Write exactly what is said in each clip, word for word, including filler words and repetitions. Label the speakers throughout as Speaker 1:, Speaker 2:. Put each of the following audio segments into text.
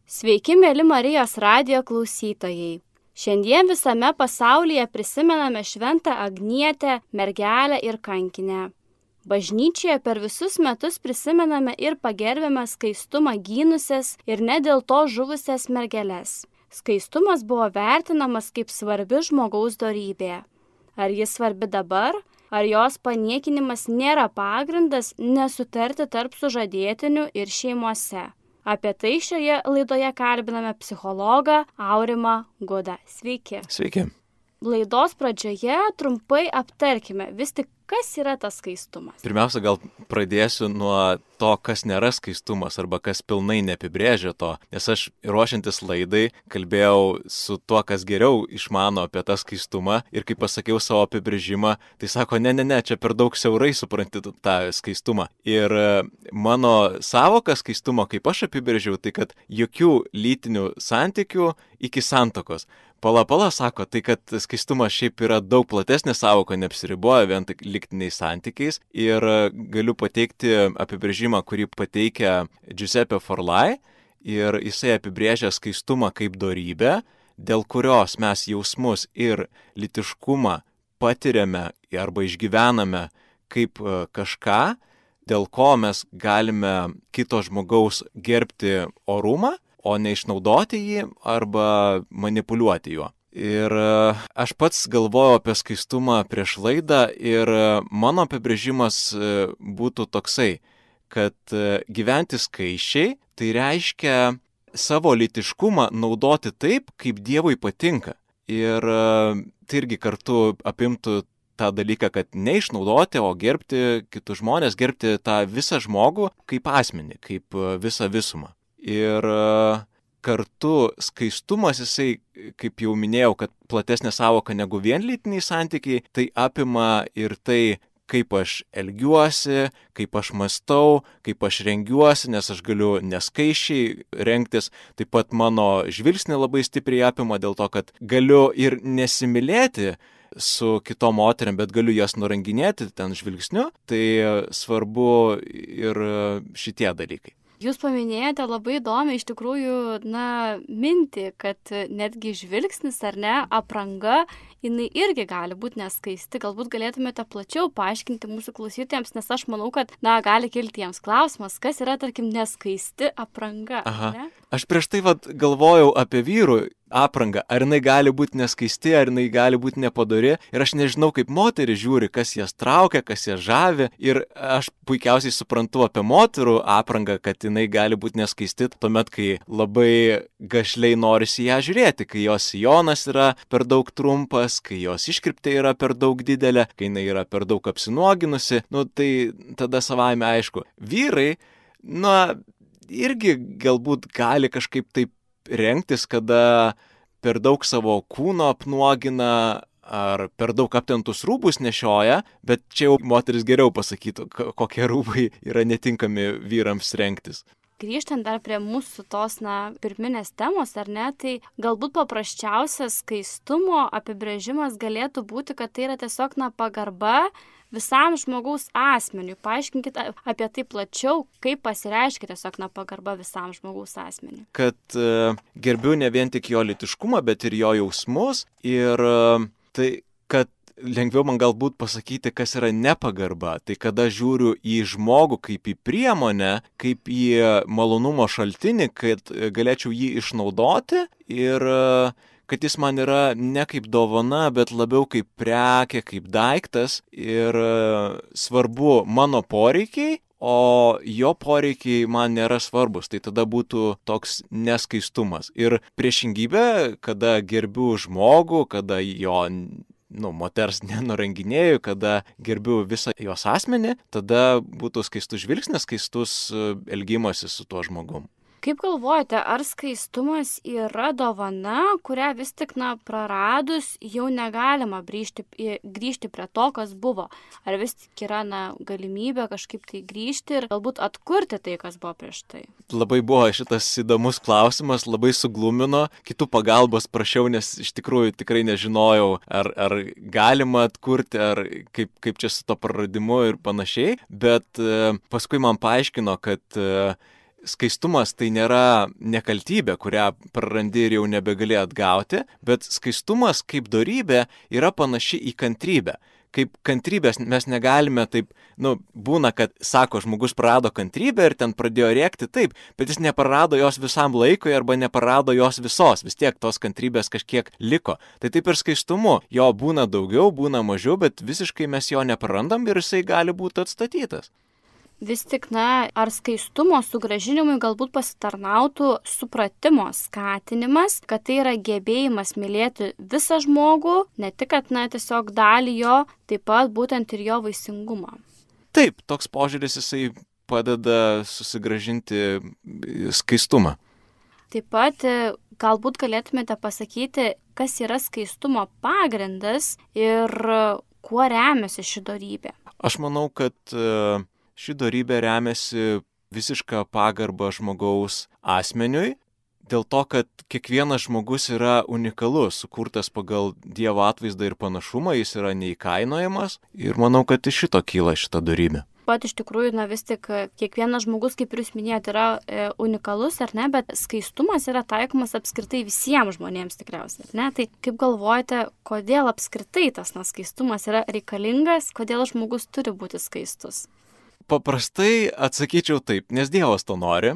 Speaker 1: Sveiki, mėly Marijos radijo klausytojai. Šiandien visame pasaulyje prisimename šventą Agnietę, mergelę ir kankinę. Bažnyčioje per visus metus prisimename ir pagerbėme skaistumą gynusias ir ne dėl to žuvusias mergeles. Skaistumas buvo vertinamas kaip svarbi žmogaus dorybė. Ar jis svarbi dabar, ar jos paniekinimas nėra pagrindas nesutarti tarp sužadėtinių ir šeimose? Apie tai šioje laidoje kalbiname psichologą Aurimą Gudą. Sveiki.
Speaker 2: Sveiki.
Speaker 1: Laidos pradžioje trumpai aptarkime vis tik, kas yra tas skaistumas.
Speaker 2: Pirmiausia, gal pradėsiu nuo to, kas nėra skaistumas arba kas pilnai neapibrėžia to. Nes aš ruošiantis laidai kalbėjau su tuo, kas geriau išmano apie tą skaistumą ir kai pasakiau savo apibrėžimą, tai sako, ne, ne, ne, čia per daug siaurai supranti tą skaistumą. Ir mano savoka skaistumo, kaip aš apibrėžiau, tai kad jokių lytinių santykių iki santuokos. Pala, pala, sako, tai kad skaistumas šiaip yra daug platesnė savoka, neapsiriboja vien tik lytiniais santykiais. Ir galiu pateikti apibrėžimą, kurį pateikia Giuseppe Forlai. Ir jisai apibrėžia skaistumą kaip dorybę, dėl kurios mes jausmus ir lytiškumą patiriame arba išgyvename kaip kažką, dėl ko mes galime kito žmogaus gerbti orumą, o ne išnaudoti jį arba manipuliuoti juo. Ir aš pats galvojau apie skaistumą prieš laidą ir mano apibrėžimas būtų toksai, kad gyventi skaisčiai tai reiškia savo lytiškumą naudoti taip, kaip Dievui patinka. Ir tai irgi kartu apimtų tą dalyką, kad neišnaudoti, o gerbti kitus žmonės, gerbti tą visą žmogų kaip asmenį, kaip visą visumą. Ir kartu skaistumas, jisai, kaip jau minėjau, kad platesnė savoka negu vien lytiniai santykiai, tai apima ir tai, kaip aš elgiuosi, kaip aš mąstau, kaip aš rengiuosi, nes aš galiu neskaičiai rengtis. Taip pat mano žvilgsnį labai stipriai apima dėl to, kad galiu ir nesimylėti su kitom moteriam, bet galiu jas nuranginėti ten žvilgsniu. Tai svarbu ir šitie dalykai.
Speaker 1: Jūs paminėjote labai įdomiai iš tikrųjų, na, mintį, kad netgi žvilgsnis ar ne, apranga, jinai irgi gali būti neskaisti. Galbūt galėtumėte plačiau paaiškinti mūsų klausytojams, nes aš manau, kad, na, gali kilti jiems klausimas, kas yra, tarkim, neskaisti apranga.
Speaker 2: Aha.
Speaker 1: Ne?
Speaker 2: Aš prieš tai vat galvojau apie vyrų aprangą, ar jinai gali būti neskaisti, ar jinai gali būti nepadori. Ir aš nežinau, kaip moteris žiūri, kas jas traukia, kas jas žavi. Ir aš puikiausiai suprantu apie moterų aprangą, kad jinai gali būti neskaisti tuomet, kai labai gašliai norisi ją žiūrėti, kai jos sijonas yra per daug trumpas, kai jos iškirptė yra per daug didelė, kai jinai yra per daug apsinuoginusi. Nu, tai tada savaime aišku. Vyrai, na, irgi galbūt gali kažkaip taip rengtis, kada per daug savo kūno apnuogina ar per daug aptentus rūbus nešioja, bet čia jau moteris geriau pasakytų, kokie rūbai yra netinkami vyrams rengtis.
Speaker 1: Grįžtant dar prie mūsų tos, na, pirminės temos, ar ne, tai galbūt paprasčiausias skaistumo apibrėžimas galėtų būti, kad tai yra tiesiog, na, pagarba visam žmogaus asmeniui. Paaiškinkite apie tai plačiau, kaip pasireiškia tiesiog, na, pagarba visam žmogaus asmeniui.
Speaker 2: Kad uh, gerbiu ne vien tik jo lytiškumą, bet ir jo jausmus ir uh, tai, kad lengviau man galbūt pasakyti, kas yra nepagarba. Tai kada žiūriu į žmogų kaip į priemonę, kaip į malonumo šaltinį, kad galėčiau jį išnaudoti ir kad jis man yra ne kaip dovana, bet labiau kaip prekė, kaip daiktas ir svarbu mano poreikiai, o jo poreikiai man nėra svarbus. Tai tada būtų toks neskaistumas. Ir priešingybė, kada gerbiu žmogų, kada jo nu, moters nenuranginėju, kada gerbiu visą jos asmenį, tada būtų skaistus žvilgsnis, skaistus elgimasis su tuo žmogum.
Speaker 1: Kaip galvojate, ar skaistumas yra dovana, kurią vis tik, na, praradus jau negalima grįžti, grįžti prie to, kas buvo? Ar vis tik yra, na, galimybė kažkaip tai grįžti ir galbūt atkurti tai, kas buvo prieš tai?
Speaker 2: Labai buvo šitas įdomus klausimas, labai suglumino. Kitų pagalbos prašiau, nes iš tikrųjų tikrai nežinojau, ar, ar galima atkurti, ar kaip, kaip čia su to praradimu ir panašiai. Bet e, paskui man paaiškino, kad e, skaistumas tai nėra nekaltybė, kurią prarandi ir jau nebegali atgauti, bet skaistumas kaip dorybė yra panaši į kantrybę. Kaip kantrybės mes negalime taip, nu, būna, kad, sako, žmogus prarado kantrybę ir ten pradėjo rėkti taip, bet jis neprarado jos visam laikui arba neprarado jos visos, vis tiek tos kantrybės kažkiek liko. Tai taip ir skaistumu, jo būna daugiau, būna mažiau, bet visiškai mes jo neprarandam ir jisai gali būti atstatytas.
Speaker 1: Vis tik, na, ar skaistumo sugrąžinimui galbūt pasitarnautų supratimo skatinimas, kad tai yra gebėjimas mylėti visą žmogų, ne tik, kad, na, tiesiog dalį jo, taip pat būtent ir jo vaisingumą.
Speaker 2: Taip, toks požiūris jisai padeda susigrąžinti skaistumą.
Speaker 1: Taip pat galbūt galėtumėte pasakyti, kas yra skaistumo pagrindas ir kuo remiasi ši dorybė.
Speaker 2: Aš manau, kad ši dorybė remiasi visišką pagarbą žmogaus asmeniui, dėl to, kad kiekvienas žmogus yra unikalus, sukurtas pagal Dievo atvaizdą ir panašumą, jis yra neįkainojamas ir manau, kad iš šito kyla šita dorybė.
Speaker 1: Pat iš tikrųjų, na vis tik kiekvienas žmogus, kaip ir jūs minėjote, yra e, unikalus, ar ne, bet skaistumas yra taikomas apskritai visiems žmonėms tikriausiai, ar ne? Tai kaip galvojate, kodėl apskritai tas na, skaistumas yra reikalingas, kodėl žmogus turi būti skaistus?
Speaker 2: Paprastai atsakyčiau taip, nes Dievas to nori,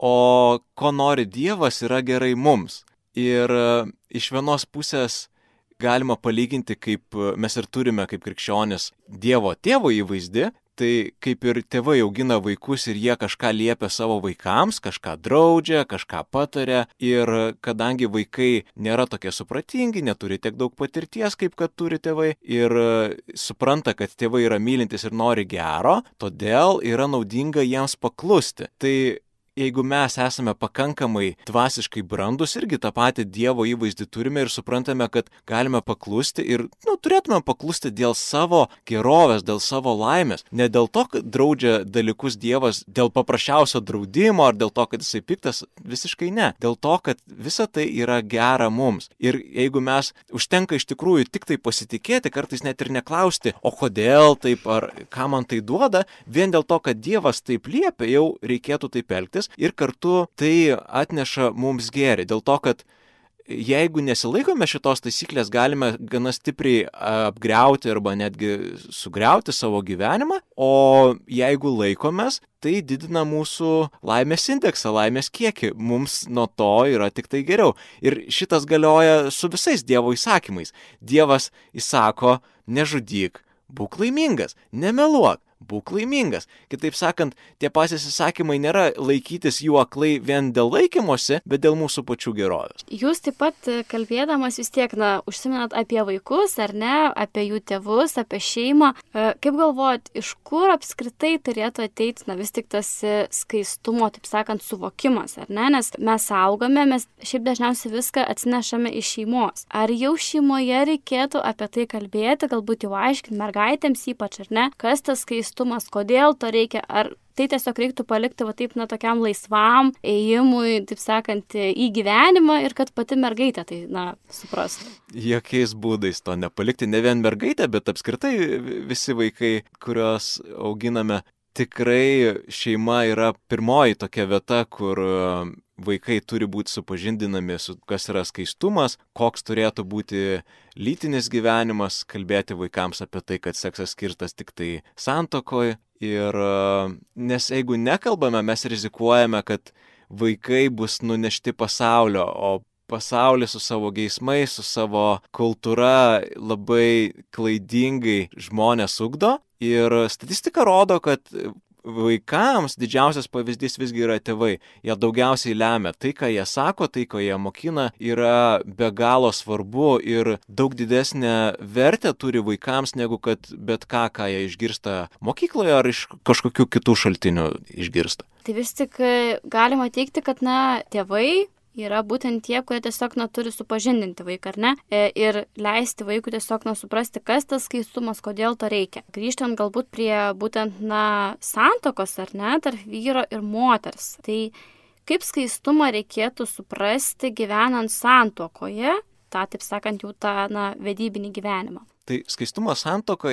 Speaker 2: o ko nori Dievas yra gerai mums. Ir iš vienos pusės galima palyginti, kaip mes ir turime kaip krikščionis Dievo tėvo įvaizdį, tai kaip ir tėvai augina vaikus ir jie kažką liepia savo vaikams, kažką draudžia, kažką pataria ir kadangi vaikai nėra tokie supratingi, neturi tiek daug patirties, kaip kad turi tėvai ir supranta, kad tėvai yra mylintys ir nori gero, todėl yra naudinga jiems paklusti. Tai jeigu mes esame pakankamai dvasiškai brandus, irgi tą patį Dievo įvaizdį turime ir suprantame, kad galime paklusti ir, nu, turėtume paklusti dėl savo gerovės, dėl savo laimės. Ne dėl to, kad draudžia dalykus Dievas dėl paprasčiausio draudimo ar dėl to, kad jisai piktas, visiškai ne. Dėl to, kad visa tai yra gera mums. Ir jeigu mes užtenka iš tikrųjų tik tai pasitikėti, kartais net ir neklausti, o kodėl taip ar ką man tai duoda, vien dėl to, kad Dievas taip liepia, jau reikėtų taip elgtis. Ir kartu tai atneša mums gėrį, dėl to, kad jeigu nesilaikome šitos taisyklės, galime gana stipriai apgriauti arba netgi sugriauti savo gyvenimą, o jeigu laikomės, tai didina mūsų laimės indeksą, laimės kiekį. Mums nuo to yra tik tai geriau. Ir šitas galioja su visais Dievo įsakymais. Dievas įsako, nežudyk, būk laimingas, nemeluok. Būk laimingas. Kitaip sakant, tie patys įsakymai nėra laikytis jų aklai vien dėl laikymosi, bet dėl mūsų pačių gerovės.
Speaker 1: Jūs taip pat kalbėdamas vis tiek, na, užsiminat apie vaikus, ar ne, apie jų tėvus, apie šeimą. Kaip galvojat, iš kur apskritai turėtų ateiti, na, vis tik tas skaistumo, taip sakant, suvokimas, ar ne? Nes mes augame, mes šiaip dažniausiai viską atsinešame iš šeimos. Ar jau šeimoje reikėtų apie tai kalbėti, galbūt jau aiškinti mergaitėms ypač, ar ne, kas tas skaistumas? Kodėl to reikia, ar tai tiesiog reiktų palikti va taip, na, tokiam laisvam ėjimui, taip sakant, į gyvenimą ir kad pati mergaitė tai, na, suprastų.
Speaker 2: Jokiais būdais to nepalikti, ne vien mergaitė, bet apskritai visi vaikai, kuriuos auginame, tikrai šeima yra pirmoji tokia vieta, kur vaikai turi būti supažindinami su kas yra skaistumas, koks turėtų būti lytinis gyvenimas, kalbėti vaikams apie tai, kad seksas skirtas tik tai santuokoj. Ir nes jeigu nekalbame, mes rizikuojame, kad vaikai bus nunešti pasaulio, o pasaulis su savo geismais, su savo kultūra labai klaidingai žmonės ugdo. Ir statistika rodo, kad vaikams didžiausias pavyzdys visgi yra tėvai. Jie daugiausiai lemia. Tai, ką jie sako, tai, ko jie mokina, yra be galo svarbu ir daug didesnę vertę turi vaikams, negu kad bet ką, ką jie išgirsta mokykloje ar iš kažkokių kitų šaltinių išgirsta.
Speaker 1: Tai vis tik galima teigti, kad, na, tėvai yra būtent tie, kurie tiesiog na, turi supažindinti vaiką, ar ne? Ir leisti vaikui tiesiog na, suprasti, kas tas skaistumas, kodėl to reikia. Grįžtant galbūt prie būtent na, santokos, ar ne, tarp vyro ir moters. Tai kaip skaistumą reikėtų suprasti gyvenant santuokoje, tą, taip sakant, jau tą na, vedybinį gyvenimą?
Speaker 2: Tai skaistumas santuokoje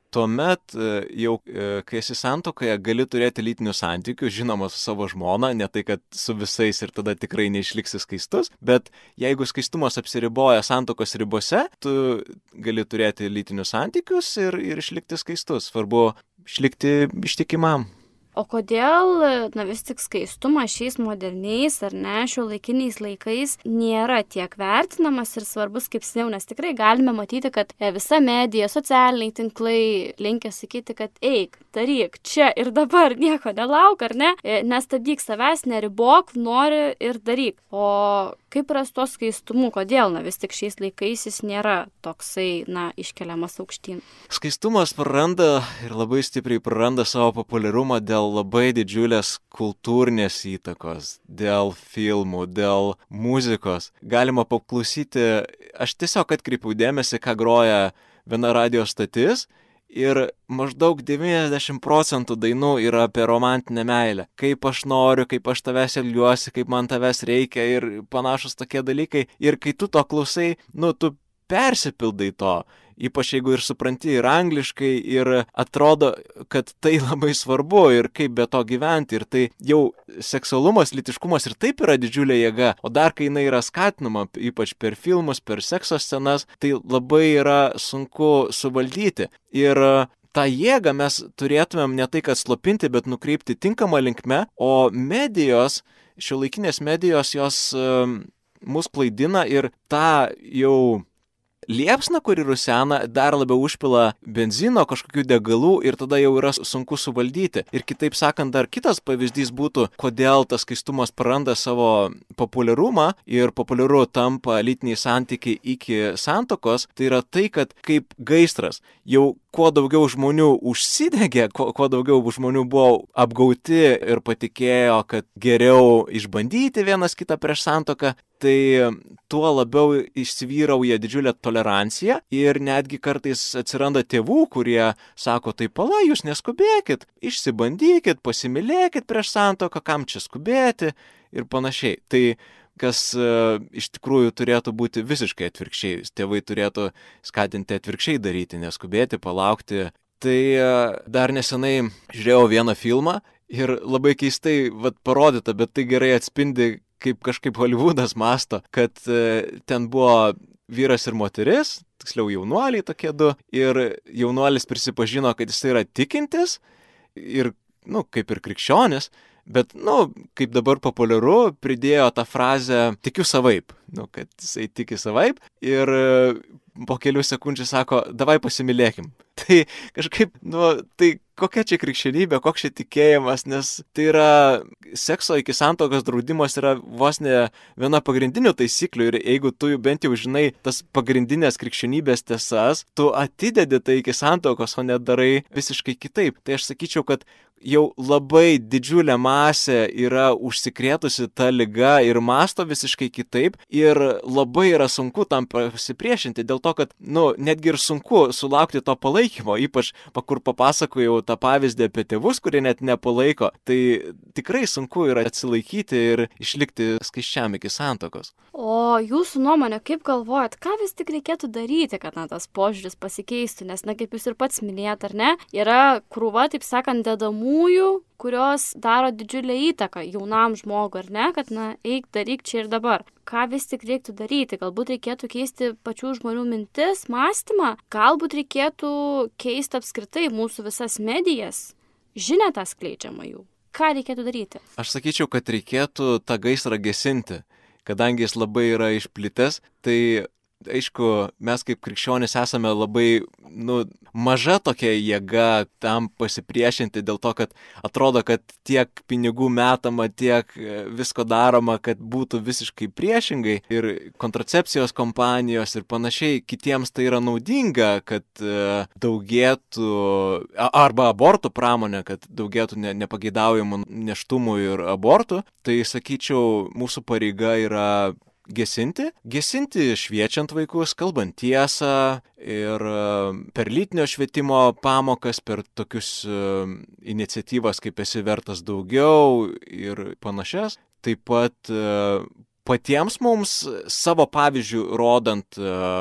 Speaker 2: tuomet jau, kai esi santuokoje, gali turėti lytinių santykių, žinoma, su savo žmona, ne tai, kad su visais ir tada tikrai neišliksi skaistus, bet jeigu skaistumas apsiriboja santuokos ribose, tu gali turėti lytinius santykius ir, ir išlikti skaistus. Svarbu išlikti ištikimam.
Speaker 1: O kodėl, na vis tik skaistumas šiais moderniais ar ne šiuolaikiniais laikais nėra tiek vertinamas ir svarbus kaip seniau, nes tikrai galime matyti, kad visa medija, socialiniai tinklai linkia sakyti, kad eik, daryk, čia ir dabar, nieko nelauk, ar ne, nestabdyk savęs, neribok, nori ir daryk. O kaip yra su to skaistumu, kodėl, na vis tik šiais laikais jis nėra toksai, na, iškeliamas aukštyn?
Speaker 2: Skaistumas praranda ir labai stipriai praranda savo populiarumą dėl labai didžiulės kultūrinės įtakos, dėl filmų, dėl muzikos. Galima paklausyti, aš tiesiog atkreipiau dėmesį, ką groja viena radijo stotis ir maždaug devyniasdešimt procentų dainų yra apie romantinę meilę. Kaip aš noriu, kaip aš tavęs ilgiuosi, kaip man tavęs reikia ir panašus tokie dalykai. Ir kai tu to klausai, nu, tu persipildai to. Ypač jeigu ir supranti ir angliškai, ir atrodo, kad tai labai svarbu ir kaip be to gyventi. Ir tai jau seksualumas, lytiškumas ir taip yra didžiulė jėga. O dar kai jinai yra skatinama, ypač per filmus, per sekso scenas, tai labai yra sunku suvaldyti. Ir tą jėgą mes turėtumėm ne tai, kad slopinti, bet nukreipti tinkamą linkme, o medijos, šiuolaikinės medijos, jos um, mus klaidina ir tą jau liepsną, kuri rusena, dar labiau užpila benzino, kažkokių degalų ir tada jau yra sunku suvaldyti. Ir kitaip sakant, dar kitas pavyzdys būtų, kodėl tas skaistumas praranda savo populiarumą ir populiaru tampa lytiniai santykiai iki santuokos, tai yra tai, kad kaip gaisras, jau kuo daugiau žmonių užsidegė, kuo, kuo daugiau žmonių buvo apgauti ir patikėjo, kad geriau išbandyti vienas kitą prieš santuoką, tai tuo labiau išsivyrauja didžiulė tolerancija ir netgi kartais atsiranda tėvų, kurie sako, tai pala, jūs neskubėkit, išsibandykit, pasimylėkit prieš santuoką, kam čia skubėti ir panašiai. Tai kas uh, iš tikrųjų turėtų būti visiškai atvirkščiai. Tėvai turėtų skatinti atvirkščiai daryti, neskubėti, palaukti. Tai uh, dar nesenai žiūrėjau vieną filmą ir labai keistai vat, parodyta, bet tai gerai atspindi, kaip kažkaip Hollywoodas masto, kad uh, ten buvo vyras ir moteris, tiksliau jaunuoliai tokie du, ir jaunuolis prisipažino, kad jis yra tikintis ir, nu, kaip ir krikščionis, bet, nu, kaip dabar populiaru, pridėjo tą frazę tikiu savaip, nu, kad jisai tiki savaip ir po kelių sekundžių sako, davai pasimylėkim. Tai kažkaip, nu, tai kokia čia krikščionybė, koks čia tikėjimas, nes tai yra sekso iki santuokos draudimas yra vos ne viena pagrindinių taisyklių ir jeigu tu bent jau žinai tas pagrindinės krikščionybės tiesas, tu atidedi tai iki santuokos, o nedarai visiškai kitaip. Tai aš sakyčiau, kad jau labai didžiulė masė yra užsikrėtusi tą ligą ir masto visiškai kitaip ir labai yra sunku tam pasipriešinti, dėl to, kad, nu, netgi ir sunku sulaukti to palaikymo, ypač, kur papasakojau tą pavyzdį apie tėvus, kurie net nepalaiko, tai tikrai sunku yra atsilaikyti ir išlikti skaisčiam iki santuokos.
Speaker 1: O jūsų nuomonė, kaip galvojat, ką vis tik reikėtų daryti, kad na, tas požiūris pasikeistų, nes, na, kaip jūs ir pats minėjot, ar ne, yra krūva, taip sakant, dedamųjų, kurios daro didžiulę įtaką jaunam žmogui, ar ne, kad, na, eik, daryk čia ir dabar. Ką vis tik reiktų daryti? Galbūt reikėtų keisti pačių žmonių mintis, mąstymą, galbūt reikėtų keisti apskritai mūsų visas medijas, žinią tą skleidžiamą jų. Ką reikėtų daryti?
Speaker 2: Aš sakyčiau, kad reikėtų tą gaisrą gesinti, kadangi jis labai yra išplitęs, tai aišku, mes kaip krikščionys esame labai, nu, maža tokia jėga tam pasipriešinti dėl to, kad atrodo, kad tiek pinigų metama, tiek visko daroma, kad būtų visiškai priešingai ir kontracepcijos kompanijos ir panašiai, kitiems tai yra naudinga, kad daugėtų, arba abortų pramonė, kad daugėtų ne, nepageidaujamų nėštumų ir abortų, tai sakyčiau, mūsų pareiga yra gesinti, gesinti šviečiant vaikus, kalbant tiesą ir per lytinio švietimo pamokas, per tokius iniciatyvas kaip esi vertas daugiau ir panašias. Taip pat patiems mums savo pavyzdžių rodant,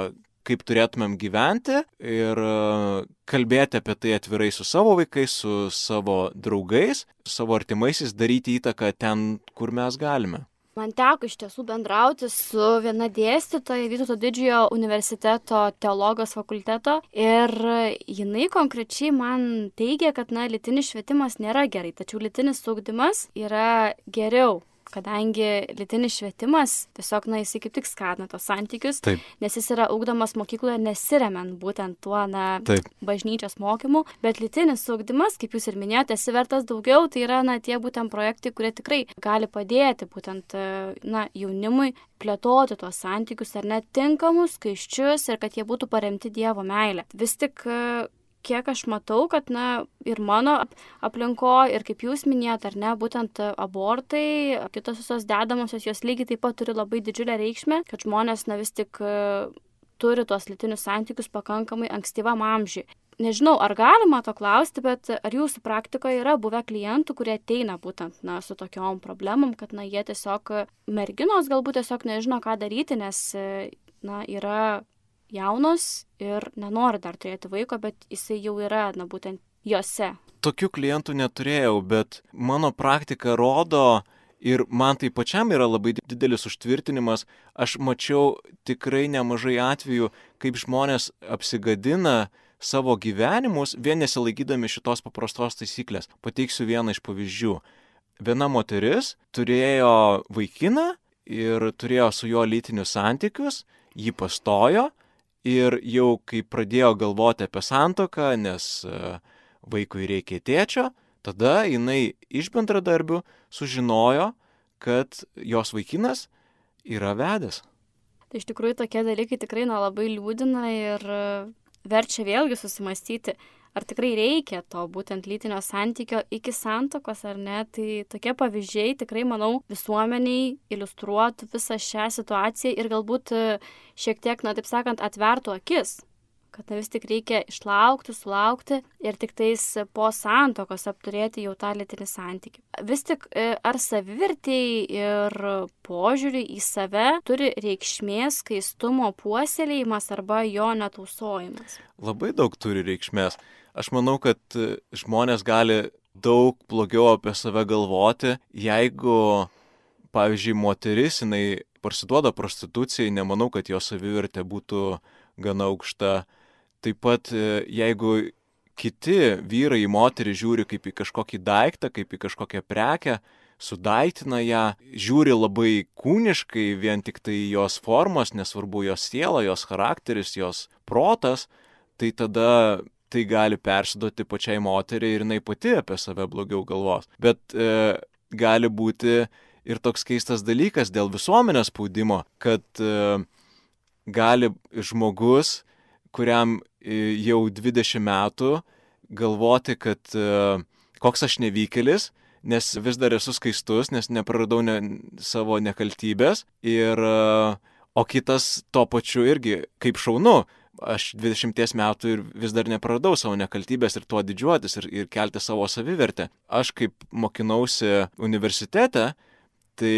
Speaker 2: kaip turėtumėm gyventi ir kalbėti apie tai atvirai su savo vaikais, su savo draugais, su savo artimaisiais, daryti įtaką ten, kur mes galime.
Speaker 1: Man teko iš tiesų bendrauti su viena dėstytoja Vytauto Didžiojo universiteto teologijos fakulteto ir jinai konkrečiai man teigia, kad na, lytinis švietimas nėra gerai, tačiau lytinis ugdymas yra geriau. Kadangi lytinis švietimas tiesiog, na, jisai kaip tik skatina tos santykius, Taip. Nes jis yra ugdomas mokykloje nesiremiant būtent tuo, na, Taip. Bažnyčios mokymu, bet lytinis ugdymas, kaip jūs ir minėjote, esi vertas daugiau, tai yra, na, tie būtent projektai, kurie tikrai gali padėti būtent, na, jaunimui plėtoti tuos santykius ar net tinkamus, skaisčius ir kad jie būtų paremti Dievo meilę. Vis tik kiek aš matau, kad na, ir mano aplinkoje, ir kaip jūs minėjote, ar ne, būtent abortai, kitos visos dedamosios, jos lygiai taip pat turi labai didžiulę reikšmę, kad žmonės na, vis tik turi tuos lytinius santykius pakankamai ankstyvam amžiui. Nežinau, ar galima to klausti, bet ar jūsų praktikoje yra buvę klientų, kurie ateina būtent na, su tokiom problemom, kad na, jie tiesiog, merginos galbūt tiesiog nežino, ką daryti, nes na, yra jaunos ir nenori dar turėti vaiko, bet jisai jau yra, na, būtent jose.
Speaker 2: Tokių klientų neturėjau, bet mano praktika rodo ir man tai pačiam yra labai didelis užtvirtinimas. Aš mačiau tikrai nemažai atvejų, kaip žmonės apsigadina savo gyvenimus, vien nesilaikydami šitos paprastos taisyklės. Pateiksiu vieną iš pavyzdžių. Viena moteris turėjo vaikiną ir turėjo su juo lytinius santykius, jį pastojo. Ir jau kai pradėjo galvoti apie santuoką, nes vaikui reikia tėčio, tada jinai iš bendradarbių sužinojo, kad jos vaikinas yra vedęs.
Speaker 1: Tai iš tikrųjų tokie dalykai tikrai na, labai liūdina ir verčia vėlgi susimastyti, ar tikrai reikia to būtent lytinio santykio iki santuokos ar ne. Tai tokie pavyzdžiai tikrai, manau, visuomeniai iliustruotų visą šią situaciją ir galbūt šiek tiek, na taip sakant, atvertų akis, kad na, vis tik reikia išlaukti, sulaukti ir tik tais po santuokos apturėti jau tą lytinį santykį. Vis tik ar savivertei ir požiūrį į save turi reikšmės skaistumo puoselėjimas arba jo netausojimas?
Speaker 2: Labai daug turi reikšmės. Aš manau, kad žmonės gali daug blogiau apie save galvoti, jeigu, pavyzdžiui, moteris, jinai parsiduoda prostitucijai, nemanau, kad jos savivertė būtų gana aukšta. Taip pat, jeigu kiti vyrai į moterį žiūri kaip į kažkokį daiktą, kaip į kažkokią prekę, sudaiktina ją, žiūri labai kūniškai, vien tik tai jos formos, nesvarbu jos siela, jos charakteris, jos protas, tai tada tai gali persiduoti pačiai moteriai ir jinai pati apie save blogiau galvos. Bet e, gali būti ir toks keistas dalykas dėl visuomenės spaudimo, kad e, gali žmogus, kuriam e, jau dvidešimt metų, galvoti, kad e, koks aš nevykėlis, nes vis dar esu skaistus, nes nepraradau ne, savo nekaltybės, ir, e, o kitas to pačiu irgi kaip šaunu. Aš dvidešimties metų ir vis dar nepraradau savo nekaltybės ir tuo didžiuotis ir, ir kelti savo savivertę. Aš kaip mokinausi universitete, tai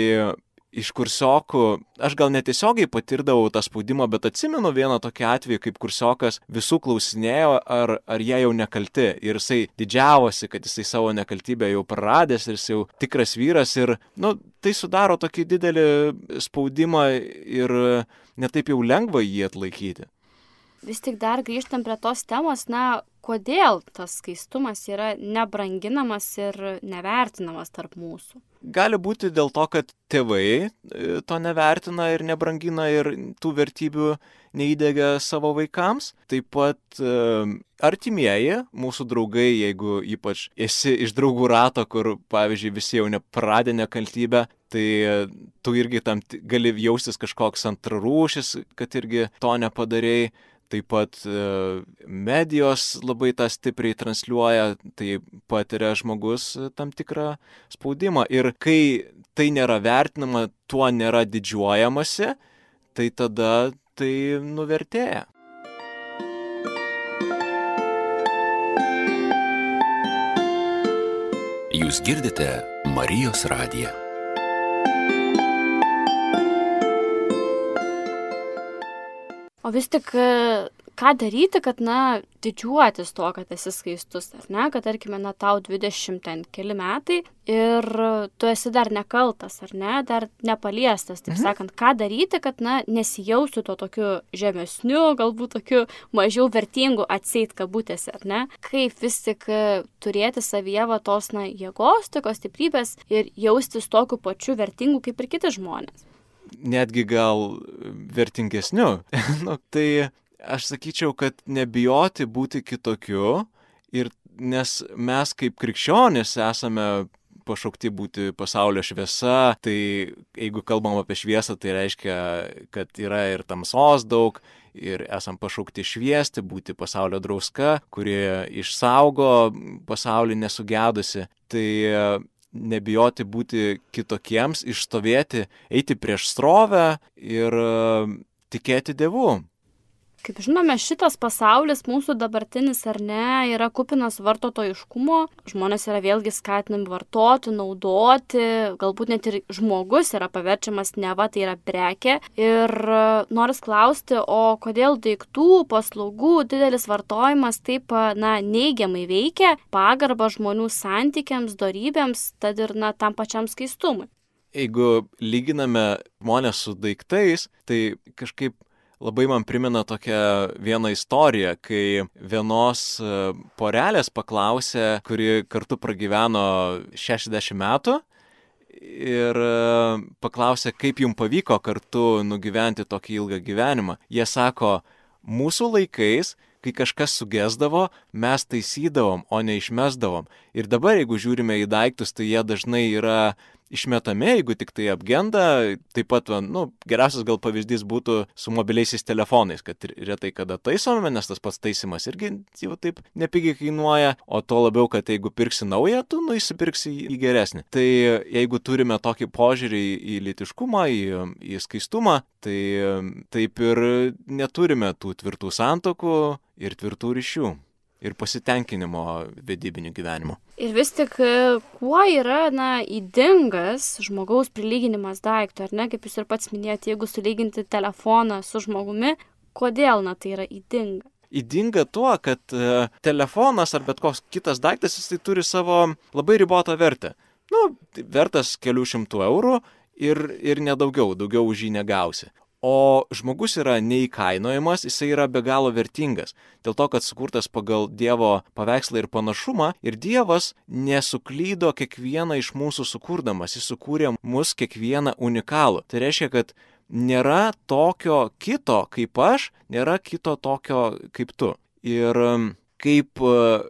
Speaker 2: iš kursiokų, aš gal netiesiogiai patirdavau tą spaudimą, bet atsimenu vieną tokį atvejį, kaip kursiokas visų klausinėjo, ar, ar jie jau nekalti. Ir jisai didžiavosi, kad jisai savo nekaltybę jau praradęs ir jisai jau tikras vyras. Ir nu, tai sudaro tokį didelį spaudimą ir netaip jau lengva jį atlaikyti.
Speaker 1: Vis tik dar grįžtam prie tos temos, na, kodėl tas skaistumas yra nebranginamas ir nevertinamas tarp mūsų?
Speaker 2: Gali būti dėl to, kad tėvai to nevertina ir nebrangina ir tų vertybių neįdėgia savo vaikams. Taip pat e, artimieji, mūsų draugai, jeigu ypač esi iš draugų rato, kur, pavyzdžiui, visi jau nepraradė nekaltybę, tai tu irgi tam gali jaustis kažkoks antrarūšis, kad irgi to nepadarėjai. Taip pat e, medijos labai tą stipriai transliuoja, tai patiria žmogus tam tikrą spaudimą. Ir kai tai nėra vertinama, tuo nėra didžiuojamasi, tai tada tai nuvertėja.
Speaker 3: Jūs girdite Marijos radiją.
Speaker 1: O O vis tik, ką daryti, kad, na, didžiuotis to, kad esi skaistus, ar ne, kad, tarkime, na, tau dvidešimt ten keli metai ir tu esi dar nekaltas, ar ne, dar nepaliestas, taip mhm. sakant, ką daryti, kad, na, nesijaustų to tokiu žemesniu, galbūt tokiu mažiau vertingu atseit kabutėse, ar ne, kaip vis tik turėti savyje va tos, na, jėgos, tokios stiprybės ir jaustis tokiu pačiu vertingu kaip ir kiti žmonės.
Speaker 2: Netgi gal vertingesniu. Nu, tai aš sakyčiau, kad nebijoti būti kitokiu, ir nes mes kaip krikščionys esame pašaukti būti pasaulio šviesa, tai jeigu kalbam apie šviesą, tai reiškia, kad yra ir tamsos daug, ir esam pašaukti šviesti, būti pasaulio drauska, kuri išsaugo pasaulį nesugedusi. Tai nebijoti būti kitokiems, išstovėti, eiti prieš srovę ir tikėti Dievu.
Speaker 1: Kaip žinome, šitas pasaulis mūsų dabartinis ar ne yra kupinas vartotojiškumo. Žmonės yra vėlgi skatinami vartoti, naudoti, galbūt net ir žmogus yra paverčiamas neva tai yra prekė. Ir noris klausti, o kodėl daiktų, paslaugų didelis vartojimas taip, na, neigiamai veikia pagarbą žmonių santykiams, dorybėms, tad ir, na, tam pačiam skaistumui.
Speaker 2: Jeigu lyginame žmonės su daiktais, tai kažkaip labai man primena tokią vieną istoriją, kai vienos porelės paklausė, kuri kartu pragyveno šešiasdešimt metų, ir paklausė, kaip jums pavyko kartu nugyventi tokį ilgą gyvenimą. Jie sako, mūsų laikais, kai kažkas sugesdavo, mes taisydavom, o ne išmesdavom. Ir dabar, jeigu žiūrime į daiktus, tai jie dažnai yra išmetami, jeigu tik tai apgenda. Taip pat, nu, geriausias gal pavyzdys būtų su mobiliaisiais telefonais, kad retai kada taisome, nes tas pats taisymas irgi jau taip nepigiai kainuoja, o to labiau, kad jeigu pirksi naują, tu nu įsipirksi į geresnį. Tai jeigu turime tokį požiūrį į lytiškumą, į, į skaistumą, tai taip ir neturime tų tvirtų santuokų ir tvirtų ryšių ir pasitenkinimo vedybinių gyvenimo.
Speaker 1: Ir vis tik, kuo yra, na, ydingas žmogaus prilyginimas daikto, ar ne, kaip jūs ir pats minėjote, jeigu sulyginti telefoną su žmogumi, kodėl, na, tai yra ydinga?
Speaker 2: Ydinga tuo, kad uh, telefonas ar bet koks kitas daiktas, jisai turi savo labai ribotą vertę. Nu, vertas kelių šimtų eurų ir, ir nedaugiau, daugiau už jį negausi. O žmogus yra neįkainojamas, jisai yra be galo vertingas. Dėl to, kad sukurtas pagal Dievo paveikslą ir panašumą, ir Dievas nesuklydo kiekvieną iš mūsų sukurdamas, jis sukūrė mus kiekvieną unikalų. Tai reiškia, kad nėra tokio kito kaip aš, nėra kito tokio kaip tu. Ir kaip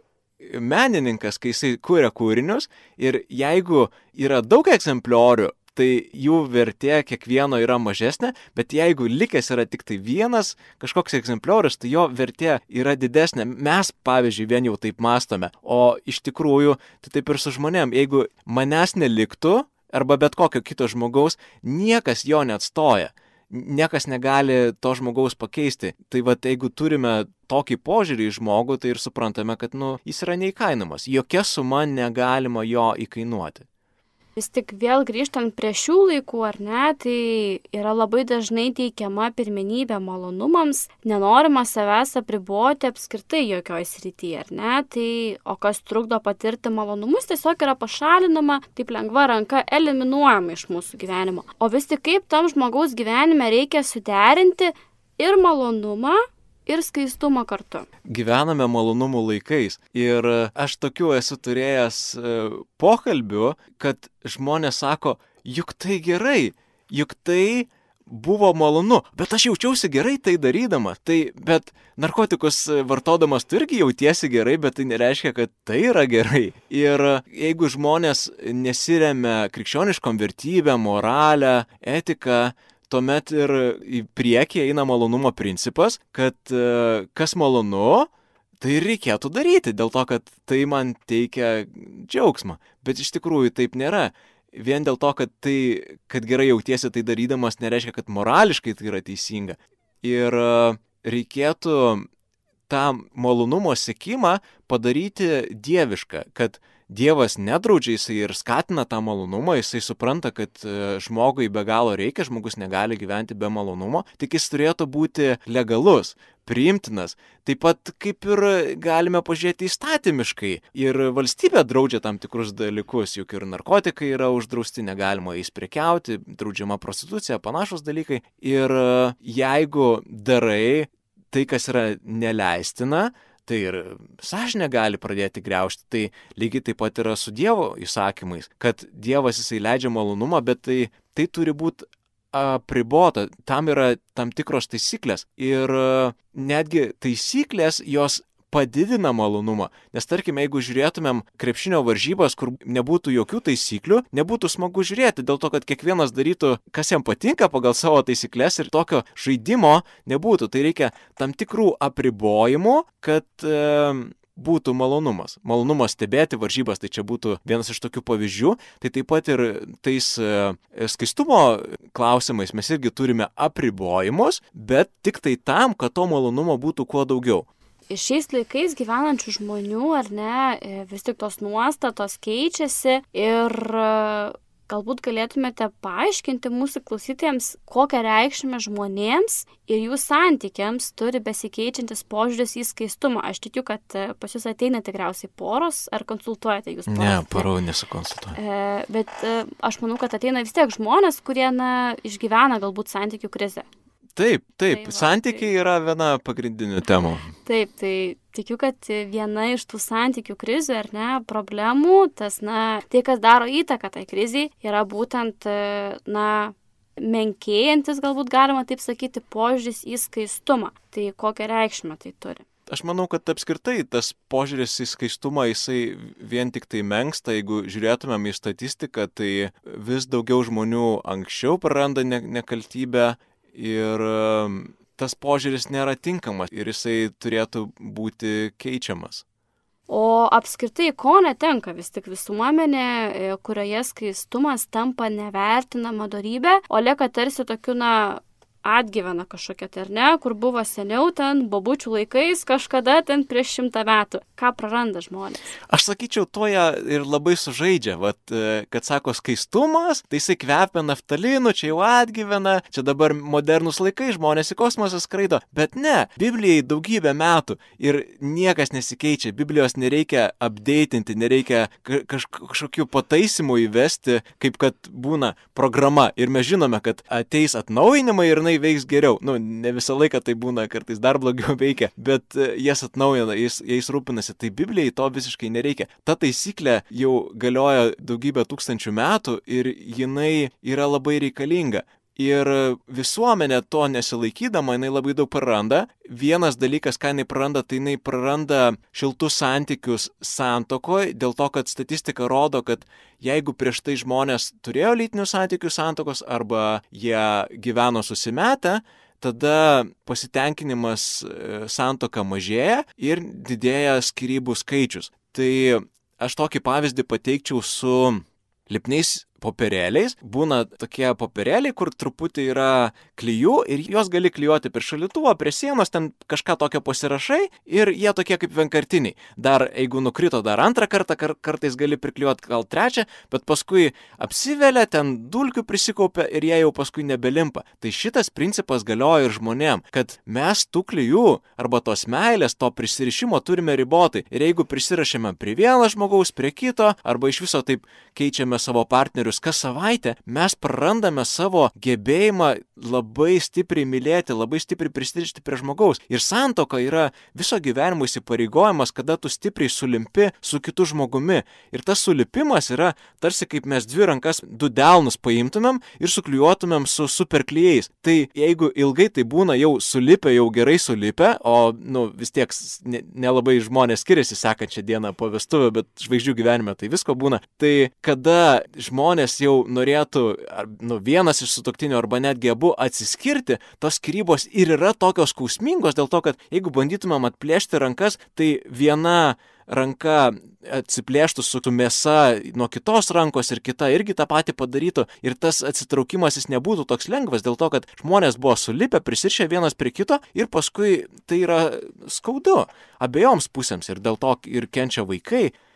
Speaker 2: menininkas, kai jisai kuria kūrinius, ir jeigu yra daug egzempliorių, tai jų vertė kiekvieno yra mažesnė, bet jeigu likęs yra tik tai vienas kažkoks egzempliorius, tai jo vertė yra didesnė. Mes, pavyzdžiui, vien jau taip mąstome, o iš tikrųjų, tai taip ir su žmonėm, jeigu manęs neliktų, arba bet kokio kito žmogaus, niekas jo neatstoja. Niekas negali to žmogaus pakeisti. Tai va, jeigu turime tokį požiūrį į žmogų, tai ir suprantame, kad, nu, jis yra neįkainomas. Jokia suma negalima jo įkainuoti.
Speaker 1: Vis tik vėl grįžtant prie šių laikų, ar ne, tai yra labai dažnai teikiama pirmenybė malonumams, nenorima savęs apriboti apskritai jokioj srityje, ar ne, tai o kas trukdo patirti malonumus, tiesiog yra pašalinama, taip lengva ranka eliminuojama iš mūsų gyvenimo. O vis tik kaip tam žmogaus gyvenime reikia suderinti ir malonumą, ir skaistumą kartu.
Speaker 2: Gyvename malonumų laikais ir aš tokių esu turėjęs pokalbių, kad žmonės sako, juk tai gerai, juk tai buvo malonu, bet aš jaučiausi gerai tai darydamas. Tai, bet narkotikus vartodamas tu irgi jautiesi gerai, bet tai nereiškia, kad tai yra gerai. Ir jeigu žmonės nesiremia krikščioniškom vertybėm, moralę, etiką, tuomet ir į priekį eina malonumo principas, kad e, kas malonu, tai reikėtų daryti, dėl to, kad tai man teikia džiaugsmą. Bet iš tikrųjų taip nėra. Vien dėl to, kad, tai, kad gerai jautiesi tai darydamas, nereiškia, kad morališkai tai yra teisinga. Ir e, reikėtų tą malonumo siekimą padaryti dievišką, kad Dievas nedraudžia, jisai ir skatina tą malonumą, jisai supranta, kad žmogui be galo reikia, žmogus negali gyventi be malonumo, tik jis turėtų būti legalus, priimtinas. Taip pat kaip ir galime pažiūrėti įstatymiškai. Ir valstybė draudžia tam tikrus dalykus, juk ir narkotikai yra uždrausti, negalima jais prekiauti, draudžiama prostitucija, panašus dalykai. Ir jeigu darai tai, kas yra neleistina, tai ir sąžinė gali pradėti griaužti. Tai lygiai taip pat yra su Dievo įsakymais, kad Dievas jisai leidžia malonumą, bet tai, tai turi būti apribota, tam yra tam tikros taisyklės ir netgi taisyklės jos padidina malonumą, nes tarkime, jeigu žiūrėtumėm krepšinio varžybas, kur nebūtų jokių taisyklių, nebūtų smagu žiūrėti, dėl to, kad kiekvienas darytų, kas jam patinka pagal savo taisyklės ir tokio žaidimo nebūtų, tai reikia tam tikrų apribojimų, kad e, būtų malonumas. Malonumas stebėti varžybas, tai čia būtų vienas iš tokių pavyzdžių. Tai taip pat ir tais skaistumo klausimais mes irgi turime apribojimus, bet tik tai tam, kad to malonumo būtų kuo daugiau.
Speaker 1: Ir šiais laikais gyvenančių žmonių, ar ne, vis tik tos nuostatos keičiasi ir galbūt galėtumėte paaiškinti mūsų klausytėjams, kokią reikšmę žmonėms ir jų santykiams turi besikeičiantis požiūris į skaistumą. Aš tikiu, kad pas jūs ateina tikriausiai poros, ar konsultuojate jūs poros?
Speaker 2: Ne, porų nesukonsultuoju.
Speaker 1: E, bet e, aš manau, kad ateina vis tiek žmonės, kurie na, išgyvena galbūt santykių krizę.
Speaker 2: Taip, taip,
Speaker 1: tai va,
Speaker 2: santykiai
Speaker 1: tai...
Speaker 2: yra viena pagrindinių temų.
Speaker 1: Taip, tai tikiu, kad viena iš tų santykių krizių, ar ne, problemų, tas, na, tai, kas daro įtaką tai kriziai, yra būtent, na, menkėjantis, galbūt galima taip sakyti, požiūris į skaistumą. Tai kokią reikšmę tai turi?
Speaker 2: Aš manau, kad apskritai tas požiūris į skaistumą, jisai vien tik tai menksta, jeigu žiūrėtumėm į statistiką, tai vis daugiau žmonių anksčiau praranda ne- nekaltybę. Ir tas požiūris nėra tinkamas ir jisai turėtų būti keičiamas.
Speaker 1: O apskritai, ko netenka vis tik visuomenė, kurioje skaistumas tampa nevertinama dorybė, o lieka tarsi tokiu, na, atgyvena kažkokia, tai ar ne, kur buvo seniau ten, bobučių laikais, kažkada ten prieš šimtą metų. Ką praranda žmonės?
Speaker 2: Aš sakyčiau, to jie ir labai sužaidžia, vat, kad sako skaistumas, tai jisai kvepia naftalinu, čia jau atgyvena, čia dabar modernus laikai, žmonės į kosmosą skraido, bet ne, Biblijai daugybę metų ir niekas nesikeičia, Biblijos nereikia updatinti, nereikia kaž, kažkokių pataisimų įvesti, kaip kad būna programa ir mes žinome, kad ateis atnaujinimai ir veiks geriau. Nu, ne visą laiką tai būna, kartais dar blogiau veikia, bet jas atnaujina, jais, jais rūpinasi. Tai Biblijai to visiškai nereikia. Ta taisyklė jau galioja daugybę tūkstančių metų ir jinai yra labai reikalinga. Ir visuomenė to nesilaikydama, jinai labai daug praranda. Vienas dalykas, ką jinai praranda, tai jinai praranda šiltus santykius santuokoje, dėl to, kad statistika rodo, kad jeigu prieš tai žmonės turėjo lytinių santykių santuokos arba jie gyveno susimetę, tada pasitenkinimas santuoka mažėja ir didėja skyrybų skaičius. Tai aš tokį pavyzdį pateikčiau su lipniais popierėliais. Būna tokie popierėliai, kur truputį yra klijų ir juos gali klijuoti prie šaldytuvo, prie sienos, ten kažką tokio pasirašai ir jie tokie kaip vienkartiniai. Dar, jeigu nukrito dar antrą kartą, kar, kartais gali priklijuoti gal trečią, bet paskui apsivelia, ten dulkių prisikaupia ir jie jau paskui nebelimpa. Tai šitas principas galioja ir žmonėm, kad mes tų klijų arba tos meilės, to prisirišimo turime ribotai. Ir jeigu prisirašėme prie vieno žmogaus, prie kito, arba iš viso taip keičiame savo partnerių kas savaitę, mes prarandame savo gebėjimą labai stipriai mylėti, labai stipriai prisirišti prie žmogaus. Ir santuoka yra viso gyvenimo įsipareigojimas, kada tu stipriai sulimpi su kitu žmogumi. Ir tas sulipimas yra tarsi kaip mes dvi rankas, du delnus paimtumėm ir suklijuotumėm su superklijais. Tai jeigu ilgai tai būna jau sulipę, jau gerai sulipę, o nu, vis tiek nelabai ne žmonės skiriasi sekančią dieną po vestuvių, bet žvaigždžių gyvenime tai visko būna. Tai kada žmonės jau norėtų, ar, nu, vienas iš sutuoktinių arba netgi abu atsiskirti, tos skyrybos ir yra tokios skausmingos, dėl to, kad jeigu bandytumėm atplėšti rankas, tai viena ranka atsiplėštų su mėsa nuo kitos rankos ir kita irgi tą patį padarytų ir tas atsitraukimas jis nebūtų toks lengvas, dėl to, kad žmonės buvo sulipę, prisirišę vienas prie kito ir paskui tai yra skaudu abiejoms pusėms ir dėl to ir kenčia vaikai.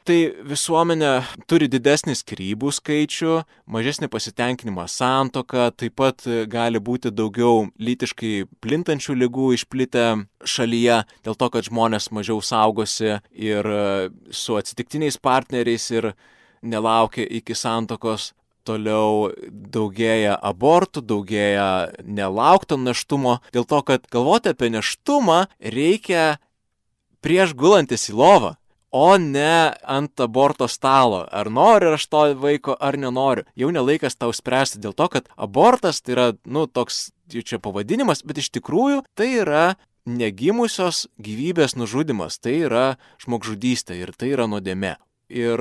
Speaker 2: tai visuomenė turi didesnį skyrybų skaičių, mažesnį pasitenkinimą santuoką, taip pat gali būti daugiau lytiškai plintančių ligų išplitę šalyje, dėl to, kad žmonės mažiau saugosi ir su atsitiktiniais partneriais ir nelaukia iki santuokos. Toliau daugėja abortų, daugėja nelaukto nėštumo, dėl to, kad galvoti apie nėštumą reikia prieš gulantis į lovą, o ne ant aborto stalo. Ar noriu aš to vaiko, ar nenoriu. Jau nelaikas tau spręsti dėl to, kad abortas tai yra, nu, toks čia pavadinimas, bet iš tikrųjų tai yra negimusios gyvybės nužudimas, tai yra žmogžudystė ir tai yra nuodėmė. Ir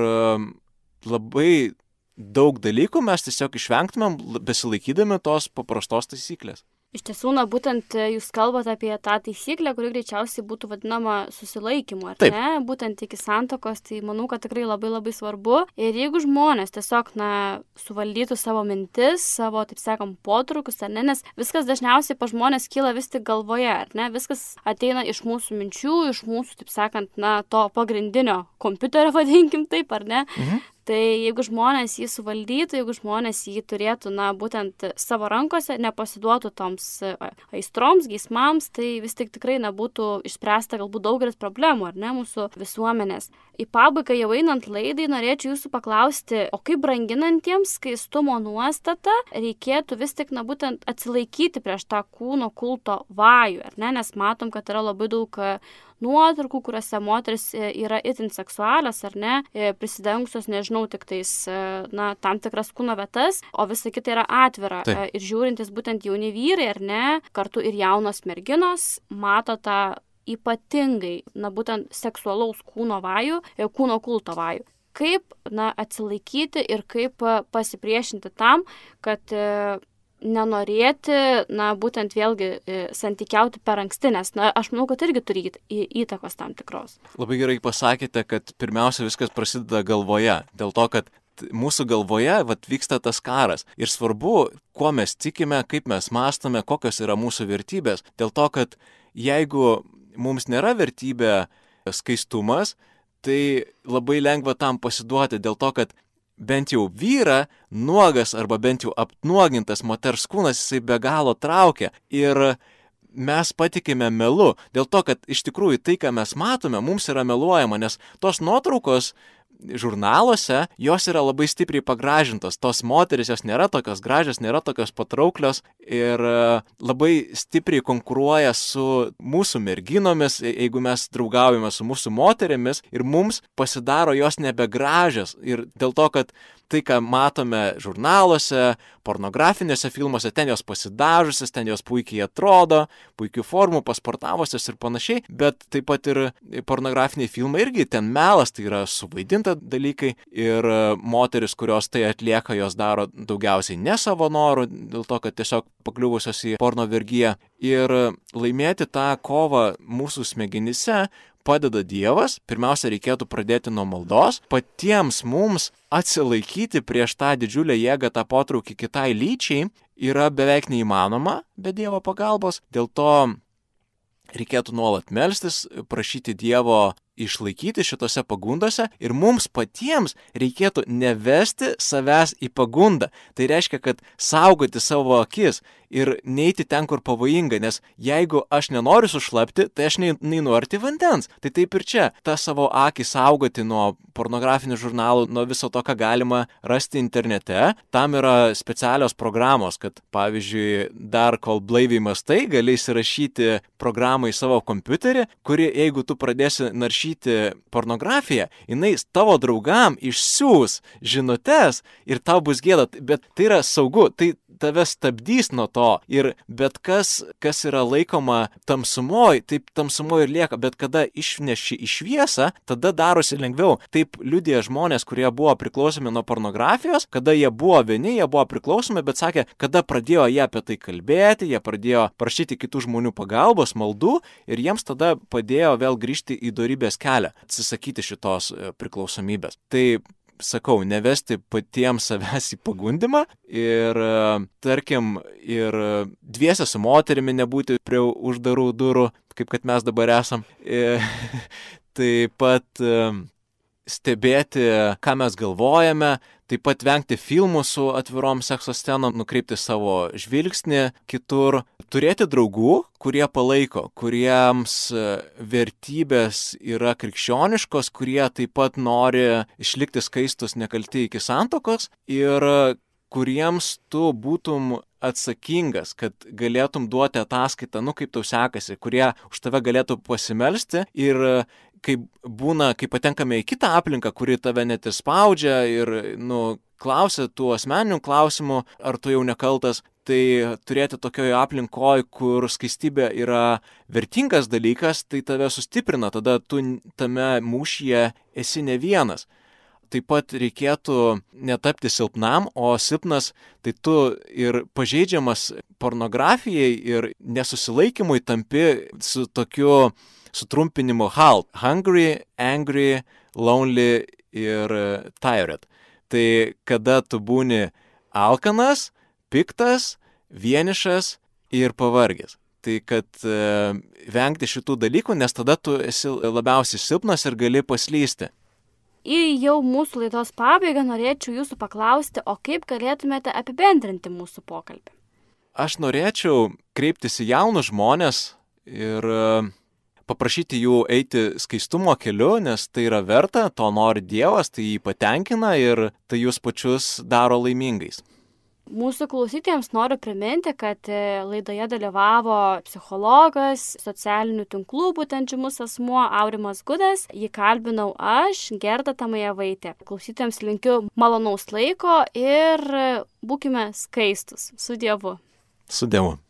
Speaker 2: labai daug dalykų mes tiesiog išvengtumėm besilaikydami tos paprastos taisyklės.
Speaker 1: Iš tiesų, na, būtent jūs kalbate apie tą taisyklę, kuri greičiausiai būtų vadinama susilaikymu, ar
Speaker 2: Taip.
Speaker 1: ne? Būtent iki santuokos, tai manau, kad tikrai labai labai svarbu. Ir jeigu žmonės tiesiog, na, suvaldytų savo mintis, savo, taip sakant, potrukius, ar ne, nes viskas dažniausiai pa žmonės kyla vis tik galvoje, ar ne? Viskas ateina iš mūsų minčių, iš mūsų, taip sakant, na, to pagrindinio kompiuterio, vadinkim taip, ar ne? Mhm. Tai jeigu žmonės jį suvaldytų, jeigu žmonės jį turėtų, na, būtent savo rankose, nepasiduotų toms aistroms, geismams, tai vis tik tikrai nebūtų išspręsta galbūt daugelis problemų, ar ne, mūsų visuomenės. Į pabaigą jau einant laidai, norėčiau jūsų paklausti, o kaip branginantiems skaistumo nuostatą reikėtų vis tik, na, būtent atsilaikyti prieš tą kūno kulto vajų, ar ne, nes matom, kad yra labai daug nuotraukų, kuriuose moteris yra itin seksualios, ar ne, prisidengusios, nežinau, tik tais, na, tam tikras kūno vietas, o visa kita yra atvira. Taip. Ir žiūrintis būtent jauni vyrai, ar ne, kartu ir jaunos merginos, mato tą ypatingai, na, būtent seksualaus kūno vajų, kūno kulto vajų. Kaip, na, atsilaikyti ir kaip pasipriešinti tam, kad nenorėti, na, būtent vėlgi santykiauti per anksti, nes, na, aš manau, kad irgi turi įtakos tam tikros.
Speaker 2: Labai gerai pasakėte, kad pirmiausia viskas prasideda galvoje, dėl to, kad mūsų galvoje vat, vyksta tas karas. Ir svarbu, kuo mes tikime, kaip mes mąstome, kokios yra mūsų vertybės. Dėl to, kad jeigu mums nėra vertybė skaistumas, tai labai lengva tam pasiduoti, dėl to, kad bent jau vyrą nuogas arba bent jau apnuogintas moters kūnas jisai be galo traukia ir mes patikime melu. Dėl to, kad iš tikrųjų tai, ką mes matome, mums yra meluojama, nes tos nuotraukos žurnaluose, jos yra labai stipriai pagražintos. Tos moteris, jos nėra tokios gražios, nėra tokios patrauklios ir labai stipriai konkuruoja su mūsų merginomis, jeigu mes draugaujame su mūsų moterimis ir mums pasidaro jos nebegražios. Ir dėl to, kad tai, ką matome žurnaluose, pornografiniuose filmuose, ten jos pasidažusios, ten jos puikiai atrodo, puikių formų, pasportavusios ir panašiai, bet taip pat ir pornografiniai filmai irgi ten melas, tai yra suvaidinta dalykai ir moteris, kurios tai atlieka, jos daro daugiausiai ne savo norų, dėl to, kad tiesiog pakliuvusios į porno vergiją. Ir laimėti tą kovą mūsų smegenyse padeda Dievas. Pirmiausia, reikėtų pradėti nuo maldos, patiems mums atsilaikyti prieš tą didžiulę jėgą, tą potraukį kitai lyčiai yra beveik neįmanoma be Dievo pagalbos. Dėl to reikėtų nuolat melstis, prašyti Dievo išlaikyti šitose pagundose ir mums patiems reikėtų nevesti savęs į pagundą. Tai reiškia, kad saugoti savo akis ir neiti ten, kur pavojinga, nes jeigu aš nenoriu sušlapti, tai aš neinu arti vandens. Tai taip ir čia. Ta savo akį saugoti nuo pornografinių žurnalų, nuo viso to, ką galima rasti internete. Tam yra specialios programos, kad pavyzdžiui, dar kol blaiviai mąstai, gali įsirašyti programą į savo kompiuterį, kuri, jeigu tu pradėsi naršyti pornografiją, jinai tavo draugam išsiųs žinutes ir tau bus gėda, bet tai yra saugu, tai tave stabdys nuo to ir bet kas, kas yra laikoma tamsumoj, taip tamsumoj ir lieka, bet kada išneši į šviesą, tada darosi lengviau. Taip liudija žmonės, kurie buvo priklausomi nuo pornografijos, kada jie buvo vieni, jie buvo priklausomi, bet sakė, kada pradėjo jie apie tai kalbėti, jie pradėjo prašyti kitų žmonių pagalbos, maldų ir jiems tada padėjo vėl grįžti į dorybės kelią, atsisakyti šitos priklausomybės. Tai sakau, nevesti patiems savęs į pagundimą ir, tarkim, ir dviese su moterimi nebūti prie uždarų durų, kaip kad mes dabar esam. Taip pat stebėti, ką mes galvojame, taip pat vengti filmų su atvirom sekso scenom, nukreipti savo žvilgsnį kitur, turėti draugų, kurie palaiko, kuriems vertybės yra krikščioniškos, kurie taip pat nori išlikti skaistus nekalti iki santuokos ir kuriems tu būtum atsakingas, kad galėtum duoti ataskaitą, nu kaip tau sekasi, kurie už tave galėtų pasimelsti ir kai būna, kai patenkame į kitą aplinką, kuri tave net ir spaudžia ir nu, klausia tų asmeninių klausimų, ar tu jau nekaltas, tai turėti tokioje aplinkoje, kur skaistybė yra vertingas dalykas, tai tave sustiprina, tada tu tame mūšyje esi ne vienas. Taip pat reikėtų netapti silpnam, o silpnas tai tu ir pažeidžiamas pornografijai ir nesusilaikymui tampi su tokiu sutrumpinimu H A L. Hungry, angry, lonely ir tired. Tai kada tu būni alkanas, piktas, vienišas ir pavargęs. Tai kad e, vengti šitų dalykų, nes tada tu esi labiausiai silpnas ir gali paslysti.
Speaker 1: Į jau mūsų laidos pabaigą norėčiau jūsų paklausti, o kaip galėtumėte apibendrinti mūsų pokalbį?
Speaker 2: Aš norėčiau kreiptis į jaunus žmonės ir paprašyti jų eiti skaistumo keliu, nes tai yra verta, to nori Dievas, tai jį patenkina ir tai jūs pačius daro laimingais.
Speaker 1: Mūsų klausytėjams noriu priminti, kad laidoje dalyvavo psichologas, socialinių tinklų būtent žymus asmuo Aurimas Gudas. Jį kalbinau aš, Gerda Tamajevaitė. Klausytėjams linkiu malonaus laiko ir būkime skaistus. Su Dievu.
Speaker 2: Su Dievu.